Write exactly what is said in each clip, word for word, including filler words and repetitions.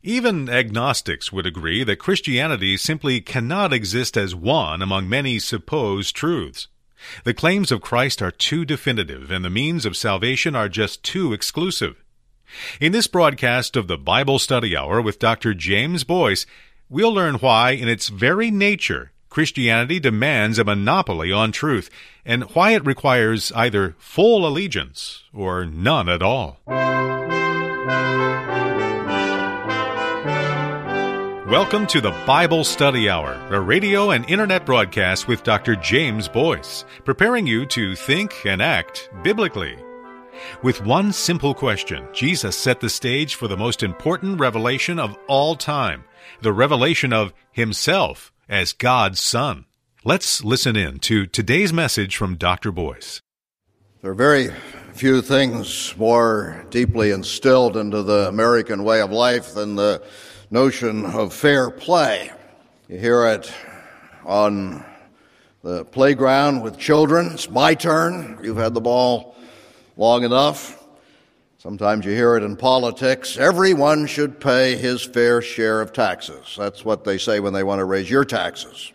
Even agnostics would agree that Christianity simply cannot exist as one among many supposed truths. The claims of Christ are too definitive, and the means of salvation are just too exclusive. In this broadcast of the Bible Study Hour with Doctor James Boyce, we'll learn why, in its very nature, Christianity demands a monopoly on truth, and why it requires either full allegiance or none at all. Welcome to the Bible Study Hour, a radio and internet broadcast with Doctor James Boyce, preparing you to think and act biblically. With one simple question, Jesus set the stage for the most important revelation of all time, the revelation of Himself as God's Son. Let's listen in to today's message from Doctor Boyce. There are very few things more deeply instilled into the American way of life than the notion of fair play. You hear it on the playground with children. It's my turn. You've had the ball long enough. Sometimes you hear it in politics. Everyone should pay his fair share of taxes. That's what they say when they want to raise your taxes.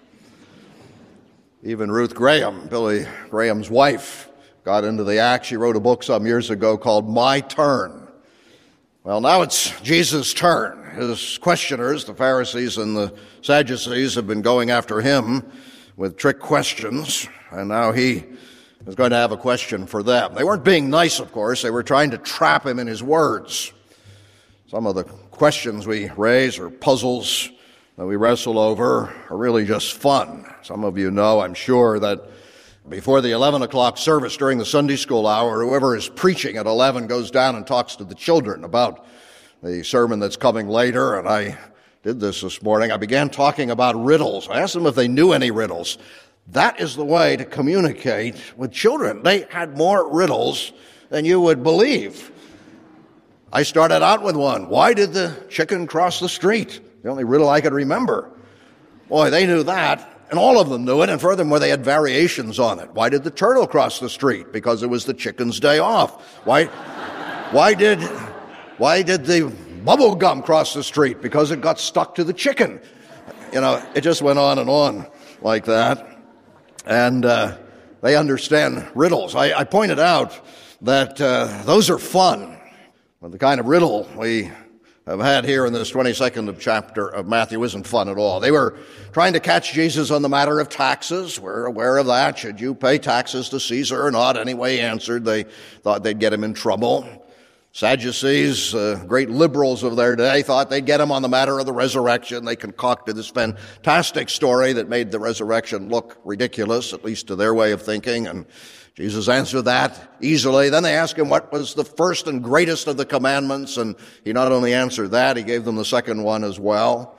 Even Ruth Graham, Billy Graham's wife, got into the act. She wrote a book some years ago called My Turn. Well, now it's Jesus' turn. His questioners, the Pharisees and the Sadducees, have been going after him with trick questions, and now he is going to have a question for them. They weren't being nice, of course. They were trying to trap him in his words. Some of the questions we raise or puzzles that we wrestle over are really just fun. Some of you know, I'm sure, that before the eleven o'clock service during the Sunday school hour, whoever is preaching at eleven goes down and talks to the children about the sermon that's coming later. And I did this this morning. I began talking about riddles. I asked them if they knew any riddles. That is the way to communicate with children. They had more riddles than you would believe. I started out with one. Why did the chicken cross the street? The only riddle I could remember. Boy, they knew that. And all of them knew it, and furthermore, they had variations on it. Why did the turtle cross the street? Because it was the chicken's day off. Why, why did, why did the bubble gum cross the street? Because it got stuck to the chicken. You know, it just went on and on like that. And uh, they understand riddles. I, I pointed out that uh, those are fun. But the kind of riddle we have had here in this twenty-second chapter of Matthew isn't fun at all. They were trying to catch Jesus on the matter of taxes. We're aware of that. Should you pay taxes to Caesar or not? Anyway, he answered. They thought they'd get him in trouble. Sadducees, uh, great liberals of their day, thought they'd get him on the matter of the resurrection. They concocted this fantastic story that made the resurrection look ridiculous, at least to their way of thinking, and Jesus answered that easily. Then they asked him what was the first and greatest of the commandments, and he not only answered that, he gave them the second one as well.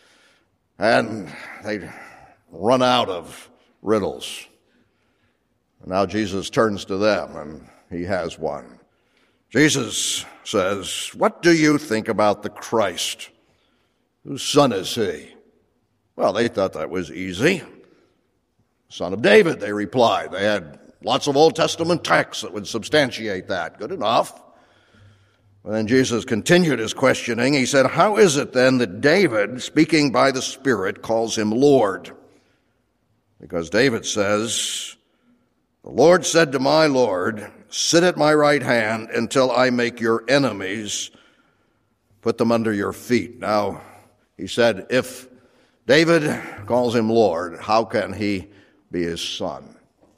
And they run out of riddles. And now Jesus turns to them, and he has one. Jesus says, "What do you think about the Christ? Whose son is he?" Well, they thought that was easy. Son of David, they replied. They had lots of Old Testament texts that would substantiate that. Good enough. And then Jesus continued his questioning. He said, "How is it then that David, speaking by the Spirit, calls him Lord? Because David says, 'The Lord said to my Lord, sit at my right hand until I make your enemies, put them under your feet.'" Now, he said, if David calls him Lord, how can he be his son?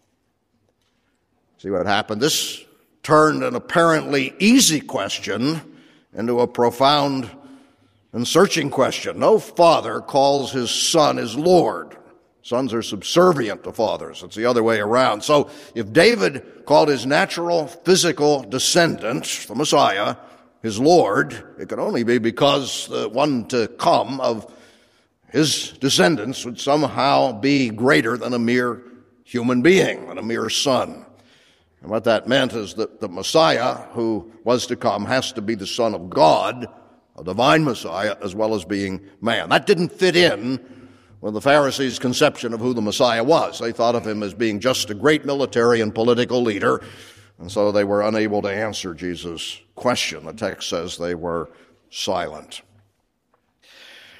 See what happened? This turned an apparently easy question into a profound and searching question. No father calls his son his Lord. Sons are subservient to fathers. It's the other way around. So if David called his natural physical descendant, the Messiah, his Lord, it could only be because the one to come of his descendants would somehow be greater than a mere human being, than a mere son. And what that meant is that the Messiah who was to come has to be the Son of God, a divine Messiah, as well as being man. That didn't fit in with the Pharisees' conception of who the Messiah was. They thought of him as being just a great military and political leader, and so they were unable to answer Jesus' question. The text says they were silent.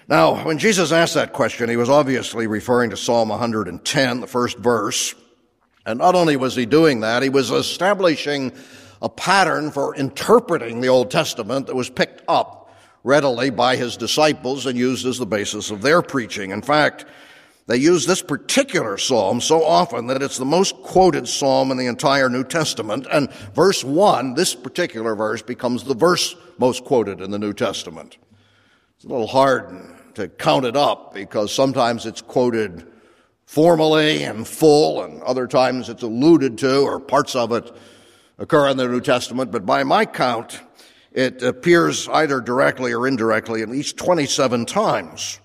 Now, when Jesus asked that question, he was obviously referring to Psalm one hundred ten, the first verse. And not only was he doing that, he was establishing a pattern for interpreting the Old Testament that was picked up readily by his disciples and used as the basis of their preaching. In fact, they use this particular psalm so often that it's the most quoted psalm in the entire New Testament. And verse one, this particular verse, becomes the verse most quoted in the New Testament. It's a little hard to count it up because sometimes it's quoted formally and full, and other times it's alluded to, or parts of it occur in the New Testament. But by my count, it appears either directly or indirectly at least twenty-seven times.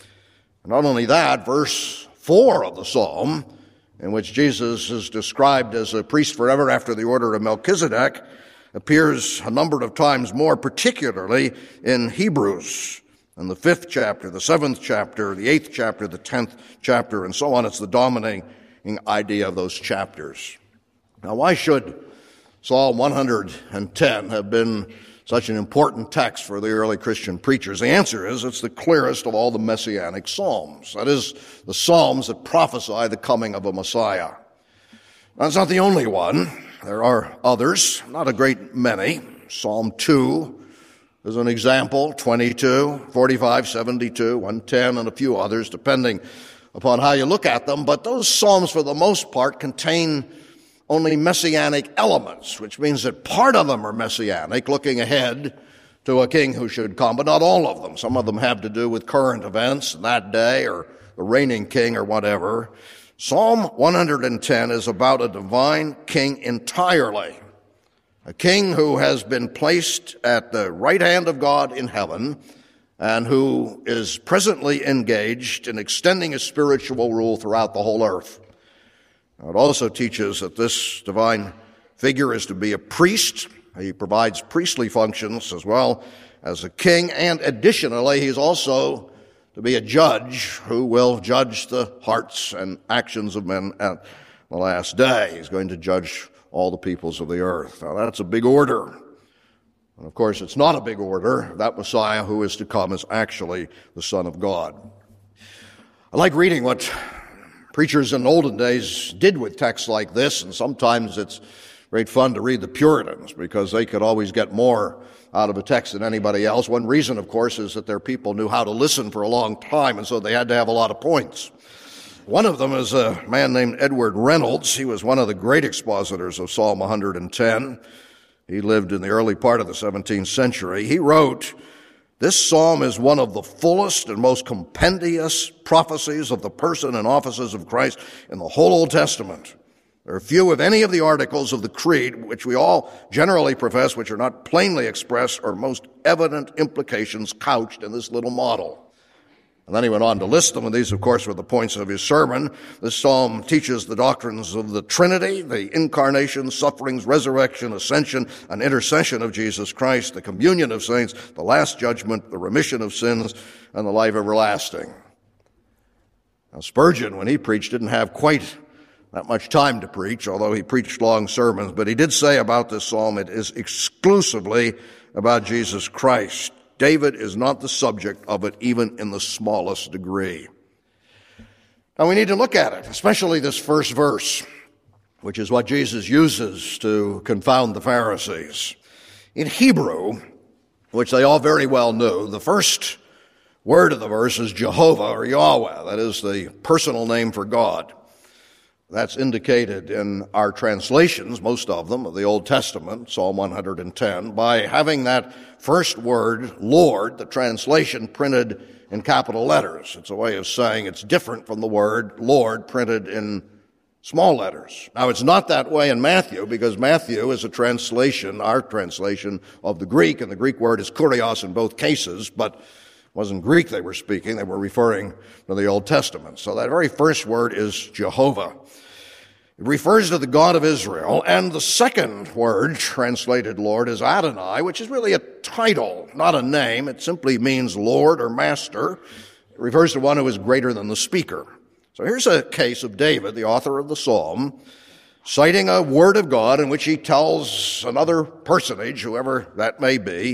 Not only that, verse four of the psalm, in which Jesus is described as a priest forever after the order of Melchizedek, appears a number of times more, particularly in Hebrews, in the fifth chapter, the seventh chapter, the eighth chapter, the tenth chapter, and so on. It's the dominating idea of those chapters. Now, why should Psalm one hundred ten have been such an important text for the early Christian preachers? The answer is it's the clearest of all the messianic psalms. That is, the psalms that prophesy the coming of a Messiah. Now, it's not the only one. There are others, not a great many. Psalm two is an example, twenty-two, forty-five, seventy-two, one ten, and a few others, depending upon how you look at them. But those psalms, for the most part, contain only messianic elements, which means that part of them are messianic, looking ahead to a king who should come, but not all of them. Some of them have to do with current events that day or the reigning king or whatever. Psalm one hundred ten is about a divine king entirely, a king who has been placed at the right hand of God in heaven and who is presently engaged in extending his spiritual rule throughout the whole earth. It also teaches that this divine figure is to be a priest. He provides priestly functions as well as a king, and additionally, he's also to be a judge who will judge the hearts and actions of men at the last day. He's going to judge all the peoples of the earth. Now, that's a big order. And of course, it's not a big order. That Messiah who is to come is actually the Son of God. I like reading what preachers in olden days did with texts like this, and sometimes it's great fun to read the Puritans because they could always get more out of a text than anybody else. One reason, of course, is that their people knew how to listen for a long time, and so they had to have a lot of points. One of them is a man named Edward Reynolds. He was one of the great expositors of Psalm one hundred ten. He lived in the early part of the seventeenth century. He wrote, "This psalm is one of the fullest and most compendious prophecies of the person and offices of Christ in the whole Old Testament. There are few, if any, of the articles of the Creed, which we all generally profess, which are not plainly expressed or most evident implications couched in this little model." And then he went on to list them, and these, of course, were the points of his sermon. This psalm teaches the doctrines of the Trinity, the incarnation, sufferings, resurrection, ascension, and intercession of Jesus Christ, the communion of saints, the last judgment, the remission of sins, and the life everlasting. Now, Spurgeon, when he preached, didn't have quite that much time to preach, although he preached long sermons, but he did say about this psalm, it is exclusively about Jesus Christ. David is not the subject of it, even in the smallest degree. Now, we need to look at it, especially this first verse, which is what Jesus uses to confound the Pharisees. In Hebrew, which they all very well knew, the first word of the verse is Jehovah or Yahweh. That is the personal name for God. That's indicated in our translations, most of them, of the Old Testament, Psalm one hundred ten, by having that first word, Lord, the translation printed in capital letters. It's a way of saying it's different from the word Lord printed in small letters. Now, it's not that way in Matthew, because Matthew is a translation, our translation of the Greek, and the Greek word is kurios in both cases, but it wasn't Greek they were speaking. They were referring to the Old Testament. So that very first word is Jehovah. It refers to the God of Israel, and the second word, translated Lord, is Adonai, which is really a title, not a name. It simply means Lord or Master. It refers to one who is greater than the speaker. So here's a case of David, the author of the psalm, citing a word of God in which he tells another personage, whoever that may be,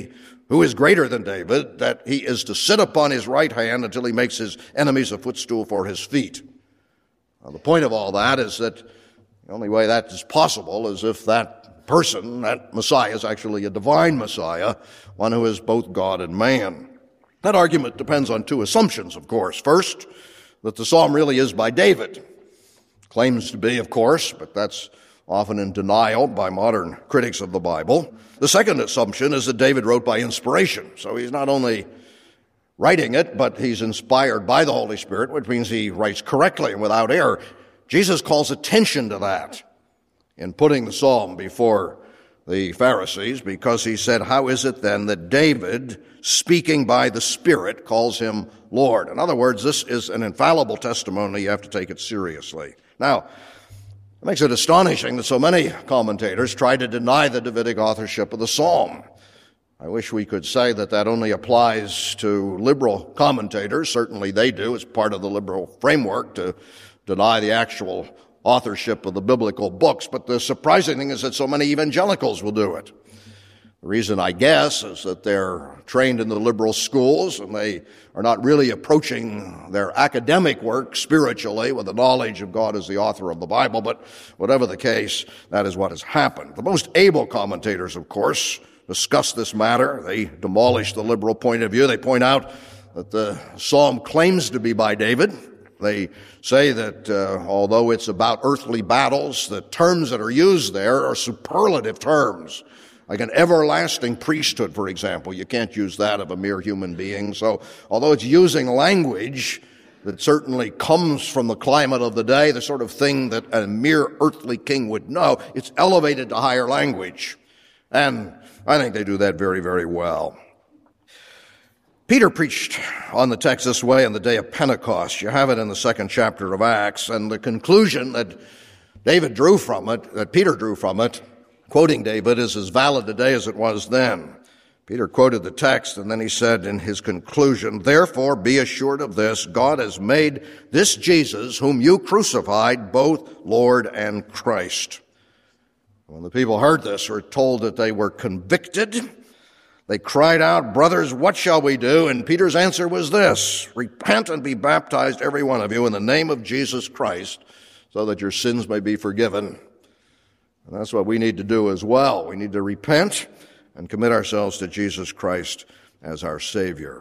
who is greater than David, that he is to sit upon his right hand until he makes his enemies a footstool for his feet. Now, the point of all that is that the only way that is possible is if that person, that Messiah, is actually a divine Messiah, one who is both God and man. That argument depends on two assumptions, of course. First, that the psalm really is by David. Claims to be, of course, but that's often in denial by modern critics of the Bible. The second assumption is that David wrote by inspiration. So he's not only writing it, but he's inspired by the Holy Spirit, which means he writes correctly and without error. Jesus calls attention to that in putting the psalm before the Pharisees, because he said, how is it then that David, speaking by the Spirit, calls him Lord? In other words, this is an infallible testimony. You have to take it seriously. Now, it makes it astonishing that so many commentators try to deny the Davidic authorship of the psalm. I wish we could say that that only applies to liberal commentators. Certainly they do. It's part of the liberal framework to deny the actual authorship of the biblical books. But the surprising thing is that so many evangelicals will do it. The reason, I guess, is that they're trained in the liberal schools and they are not really approaching their academic work spiritually with the knowledge of God as the author of the Bible. But whatever the case, that is what has happened. The most able commentators, of course, discuss this matter. They demolish the liberal point of view. They point out that the psalm claims to be by David. They say that uh, although it's about earthly battles, the terms that are used there are superlative terms. Like an everlasting priesthood, for example. You can't use that of a mere human being. So although it's using language that certainly comes from the climate of the day, the sort of thing that a mere earthly king would know, it's elevated to higher language. And I think they do that very, very well. Peter preached on the text this way on the day of Pentecost. You have it in the second chapter of Acts. And the conclusion that David drew from it, that Peter drew from it, quoting David, is as valid today as it was then. Peter quoted the text, and then he said in his conclusion, therefore be assured of this, God has made this Jesus, whom you crucified, both Lord and Christ. When the people heard this, were told that they were convicted, they cried out, brothers, what shall we do? And Peter's answer was this, repent and be baptized, every one of you, in the name of Jesus Christ, so that your sins may be forgiven. And that's what we need to do as well. We need to repent and commit ourselves to Jesus Christ as our Savior.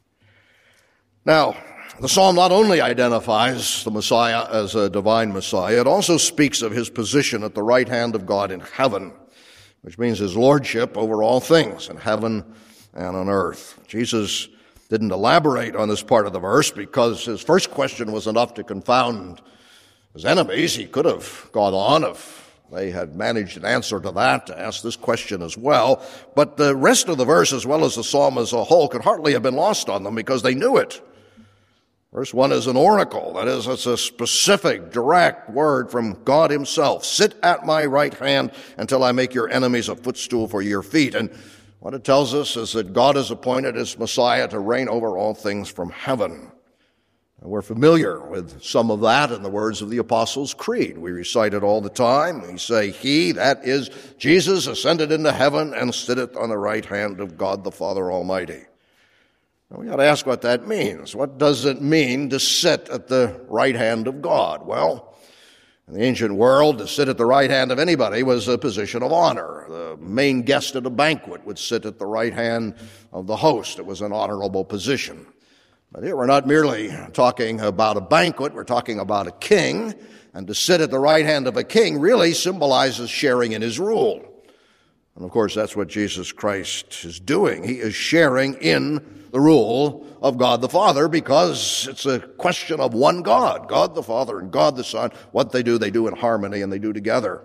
Now, the psalm not only identifies the Messiah as a divine Messiah, it also speaks of his position at the right hand of God in heaven, which means his lordship over all things in heaven and on earth. Jesus didn't elaborate on this part of the verse because his first question was enough to confound his enemies. He could have gone on if they had managed an answer to that, to ask this question as well. But the rest of the verse, as well as the psalm as a whole, could hardly have been lost on them because they knew it. Verse one is an oracle. That is, it's a specific, direct word from God himself. Sit at my right hand until I make your enemies a footstool for your feet. And what it tells us is that God has appointed his Messiah to reign over all things from heaven. And we're familiar with some of that in the words of the Apostles' Creed. We recite it all the time. We say, he, that is Jesus, ascended into heaven and sitteth on the right hand of God the Father Almighty. Now, we got to ask what that means. What does it mean to sit at the right hand of God? Well, in the ancient world, to sit at the right hand of anybody was a position of honor. The main guest at a banquet would sit at the right hand of the host. It was an honorable position. But here we're not merely talking about a banquet, we're talking about a king, and to sit at the right hand of a king really symbolizes sharing in his rule. And of course, that's what Jesus Christ is doing. He is sharing in the rule of God the Father because it's a question of one God, God the Father and God the Son. What they do, they do in harmony and they do together.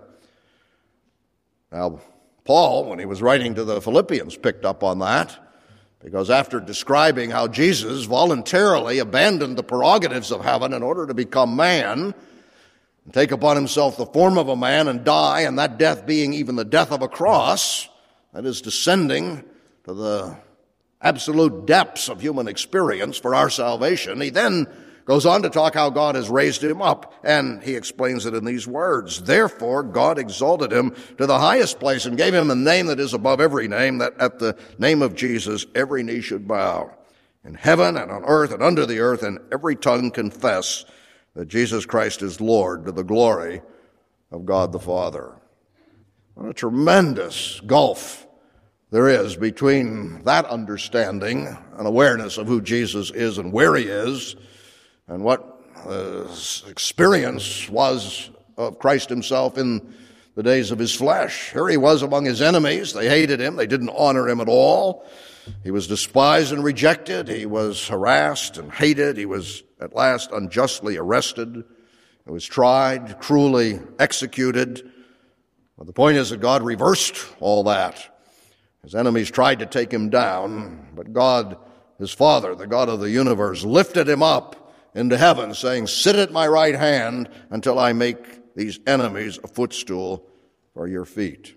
Now, Paul, when he was writing to the Philippians, picked up on that. Because after describing how Jesus voluntarily abandoned the prerogatives of heaven in order to become man, and take upon himself the form of a man and die, and that death being even the death of a cross, that is descending to the absolute depths of human experience for our salvation, he then Goes on to talk how God has raised him up, and he explains it in these words. Therefore, God exalted him to the highest place and gave him a name that is above every name, that at the name of Jesus every knee should bow, in heaven and on earth and under the earth, and every tongue confess that Jesus Christ is Lord, to the glory of God the Father. What a tremendous gulf there is between that understanding and awareness of who Jesus is and where he is, and what his experience was of Christ himself in the days of his flesh. Here he was among his enemies. They hated him. They didn't honor him at all. He was despised and rejected. He was harassed and hated. He was at last unjustly arrested. He was tried, cruelly executed. But the point is that God reversed all that. His enemies tried to take him down, but God, his Father, the God of the universe, lifted him up into heaven, saying, sit at my right hand until I make these enemies a footstool for your feet.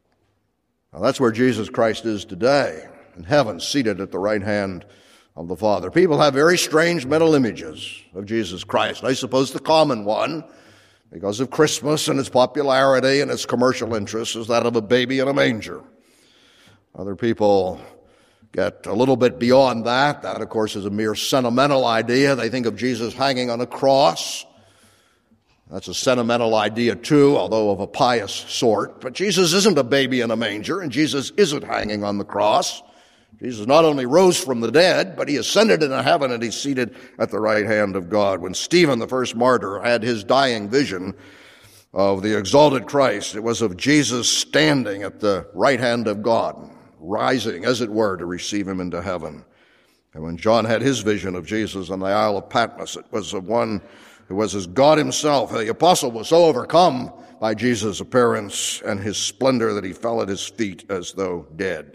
Now that's where Jesus Christ is today, in heaven, seated at the right hand of the Father. People have very strange mental images of Jesus Christ. I suppose the common one, because of Christmas and its popularity and its commercial interests, is that of a baby in a manger. Other people get a little bit beyond that. That, of course, is a mere sentimental idea. They think of Jesus hanging on a cross. That's a sentimental idea, too, although of a pious sort. But Jesus isn't a baby in a manger, and Jesus isn't hanging on the cross. Jesus not only rose from the dead, but he ascended into heaven, and he's seated at the right hand of God. When Stephen, the first martyr, had his dying vision of the exalted Christ, it was of Jesus standing at the right hand of God, rising, as it were, to receive him into heaven. And when John had his vision of Jesus on the Isle of Patmos, it was of one who was as God himself. The apostle was so overcome by Jesus' appearance and his splendor that he fell at his feet as though dead.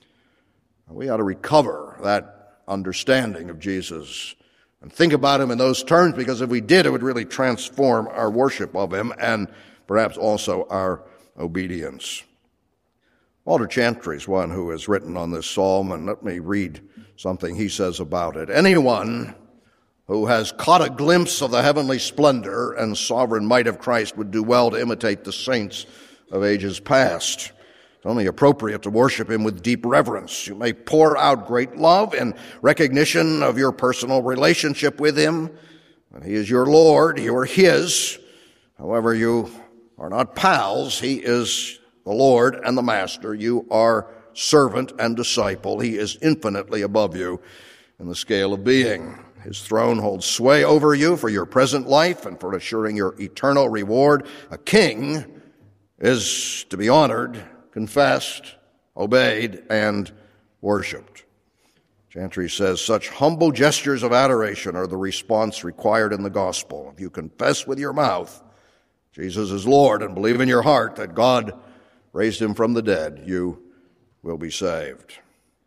We ought to recover that understanding of Jesus and think about him in those terms, because if we did, it would really transform our worship of him and perhaps also our obedience. Walter Chantry is one who has written on this psalm, and let me read something he says about it. Anyone who has caught a glimpse of the heavenly splendor and sovereign might of Christ would do well to imitate the saints of ages past. It's only appropriate to worship him with deep reverence. You may pour out great love in recognition of your personal relationship with him. And he is your Lord, you are his. However, you are not pals. He is the Lord and the Master. You are servant and disciple. He is infinitely above you in the scale of being. His throne holds sway over you for your present life and for assuring your eternal reward. A king is to be honored, confessed, obeyed, and worshipped. Chantry says, such humble gestures of adoration are the response required in the gospel. If you confess with your mouth Jesus is Lord and believe in your heart that God raised him from the dead, you will be saved.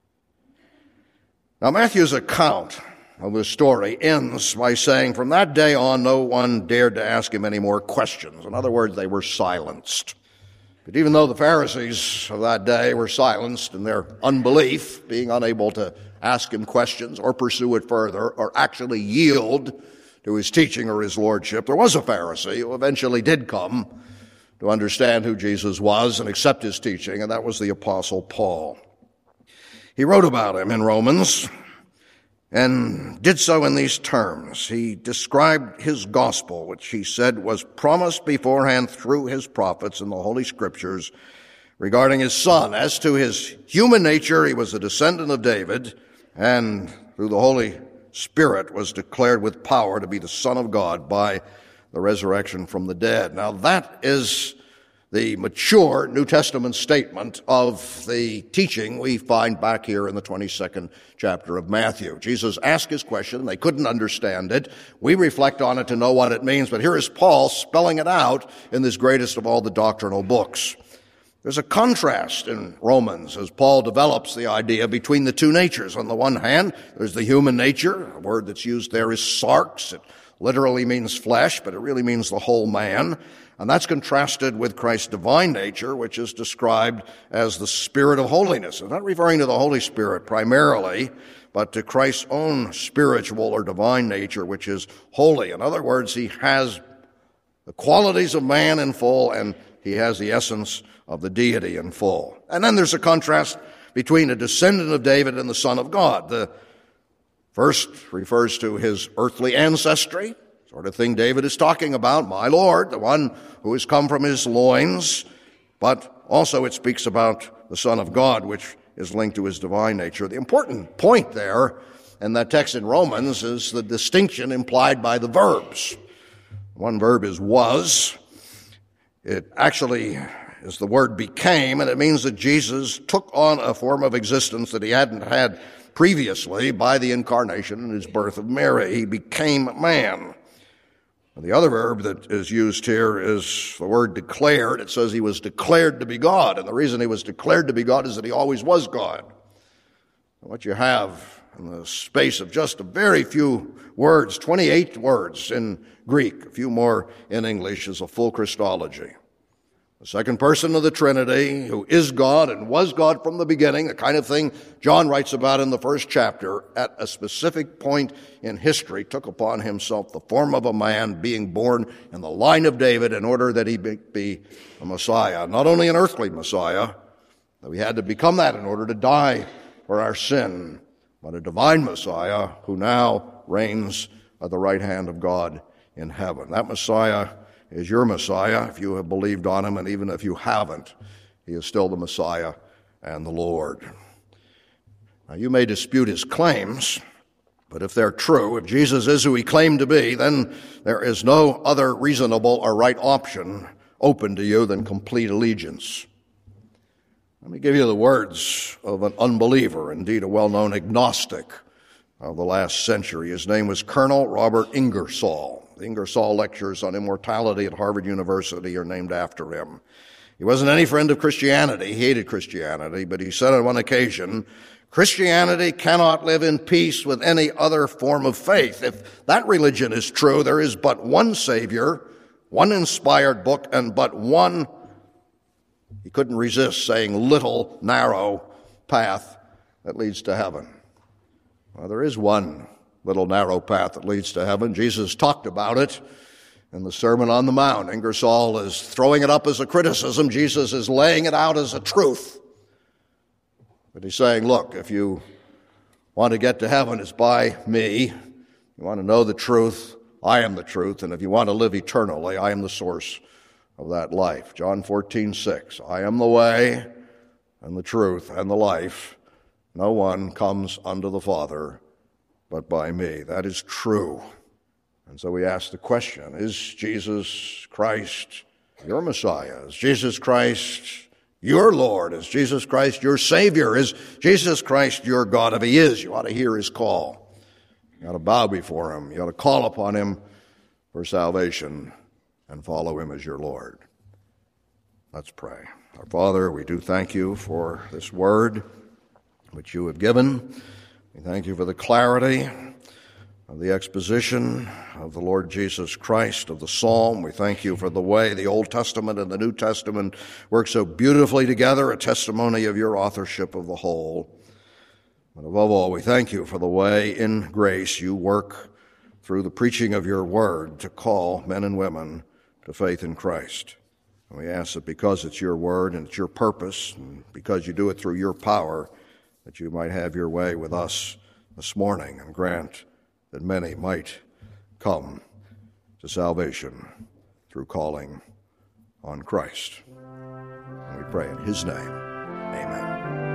Now, Matthew's account of the story ends by saying, from that day on, no one dared to ask him any more questions. In other words, they were silenced. But even though the Pharisees of that day were silenced in their unbelief, being unable to ask him questions or pursue it further or actually yield to his teaching or his lordship, there was a Pharisee who eventually did come to understand who Jesus was and accept his teaching, and that was the Apostle Paul. He wrote about him in Romans and did so in these terms. He described his gospel, which he said was promised beforehand through his prophets in the Holy Scriptures regarding his Son. As to his human nature, he was a descendant of David, and through the Holy Spirit was declared with power to be the Son of God by the resurrection from the dead. Now that is the mature New Testament statement of the teaching we find back here in the twenty-second chapter of Matthew. Jesus asked his question. They couldn't understand it. We reflect on it to know what it means, but here is Paul spelling it out in this greatest of all the doctrinal books. There's a contrast in Romans as Paul develops the idea between the two natures. On the one hand, there's the human nature. A word that's used there is sarx. It literally means flesh, but it really means the whole man. And that's contrasted with Christ's divine nature, which is described as the Spirit of holiness. It's not referring to the Holy Spirit primarily, but to Christ's own spiritual or divine nature, which is holy. In other words, he has the qualities of man in full, and he has the essence of the deity in full. And then there's a contrast between a descendant of David and the Son of God. The first refers to his earthly ancestry, sort of thing David is talking about, my Lord, the one who has come from his loins, but also it speaks about the Son of God, which is linked to his divine nature. The important point there in that text in Romans is the distinction implied by the verbs. One verb is was. It actually is the word became, and it means that Jesus took on a form of existence that he hadn't had previously by the incarnation and his birth of Mary. He became man. And the other verb that is used here is the word declared. It says he was declared to be God, and the reason he was declared to be God is that he always was God. And what you have in the space of just a very few words, twenty-eight words in Greek, a few more in English, is a full Christology. The second person of the Trinity, who is God and was God from the beginning, the kind of thing John writes about in the first chapter, at a specific point in history, took upon himself the form of a man, being born in the line of David in order that he be a Messiah. Not only an earthly Messiah, though he had to become that in order to die for our sin, but a divine Messiah who now reigns at the right hand of God in heaven. That Messiah is your Messiah if you have believed on him, and even if you haven't, he is still the Messiah and the Lord. Now, you may dispute his claims, but if they're true, if Jesus is who he claimed to be, then there is no other reasonable or right option open to you than complete allegiance. Let me give you the words of an unbeliever, indeed a well-known agnostic of the last century. His name was Colonel Robert Ingersoll. The Ingersoll lectures on immortality at Harvard University are named after him. He wasn't any friend of Christianity. He hated Christianity, but he said on one occasion, Christianity cannot live in peace with any other form of faith. If that religion is true, there is but one Savior, one inspired book, and but one, he couldn't resist saying, little narrow path that leads to heaven. Well, there is one little narrow path that leads to heaven. Jesus talked about it in the Sermon on the Mount. Ingersoll is throwing it up as a criticism. Jesus is laying it out as a truth. But he's saying, look, if you want to get to heaven, it's by me. You want to know the truth, I am the truth. And if you want to live eternally, I am the source of that life. John fourteen six, I am the way and the truth and the life. No one comes unto the Father but by me. That is true. And so we ask the question, is Jesus Christ your Messiah? Is Jesus Christ your Lord? Is Jesus Christ your Savior? Is Jesus Christ your God? If he is, you ought to hear his call. You ought to bow before him. You ought to call upon him for salvation and follow him as your Lord. Let's pray. Our Father, we do thank you for this word which you have given. We thank you for the clarity of the exposition of the Lord Jesus Christ, of the Psalm. We thank you for the way the Old Testament and the New Testament work so beautifully together, a testimony of your authorship of the whole. But above all, we thank you for the way in grace you work through the preaching of your word to call men and women to faith in Christ. And we ask that because it's your word and it's your purpose, and because you do it through your power, that you might have your way with us this morning and grant that many might come to salvation through calling on Christ. And we pray in his name. Amen.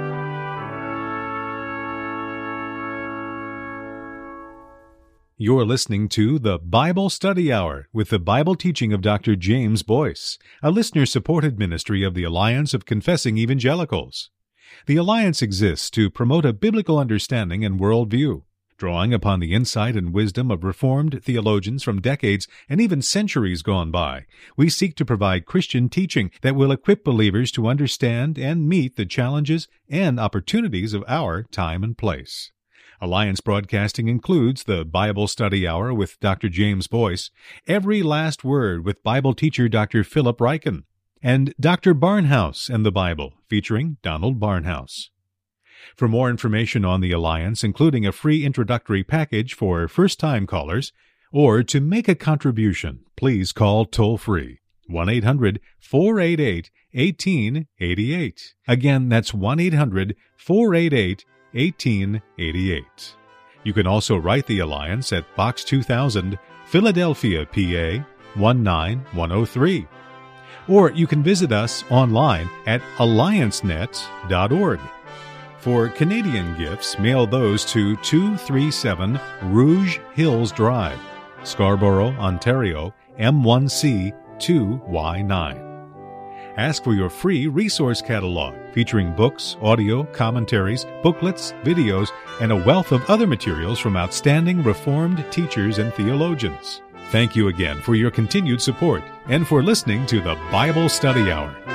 You're listening to the Bible Study Hour with the Bible teaching of Doctor James Boyce, a listener-supported ministry of the Alliance of Confessing Evangelicals. The Alliance exists to promote a biblical understanding and worldview, drawing upon the insight and wisdom of Reformed theologians from decades and even centuries gone by. We seek to provide Christian teaching that will equip believers to understand and meet the challenges and opportunities of our time and place. Alliance Broadcasting includes the Bible Study Hour with Doctor James Boyce, Every Last Word with Bible teacher Doctor Philip Ryken, and Doctor Barnhouse and the Bible, featuring Donald Barnhouse. For more information on the Alliance, including a free introductory package for first-time callers, or to make a contribution, please call toll-free one eight hundred four eight eight one eight eight eight. Again, that's one eight hundred four eight eight one eight eight eight. You can also write the Alliance at Box two thousand, Philadelphia, P A one nine one oh three. Or you can visit us online at alliance net dot org. For Canadian gifts, mail those to two thirty-seven Rouge Hills Drive, Scarborough, Ontario, M one C two Y nine. Ask for your free resource catalog featuring books, audio, commentaries, booklets, videos, and a wealth of other materials from outstanding Reformed teachers and theologians. Thank you again for your continued support and for listening to the Bible Study Hour.